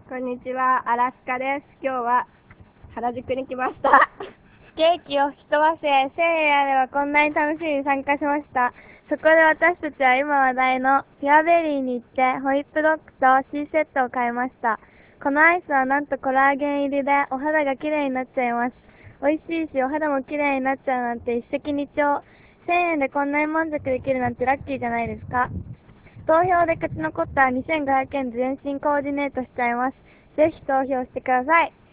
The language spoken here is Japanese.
こんにちは、アラスカです。今日は原宿に来ました。 ケーキを吹き飛ばせ、せいやではこんなに楽しみに参加しました。そこで私たちは今話題のピュアベリーに行ってホイップドッグと C セットを買いました。このアイスはなんとコラーゲン入りでお肌が綺麗になっちゃいます。美味しいしお肌も綺麗になっちゃうなんて一石二鳥。1000円でこんなに満足できるなんてラッキーじゃないですか。投票で勝ち残った2500円で全身コーディネートしちゃいます。ぜひ投票してください。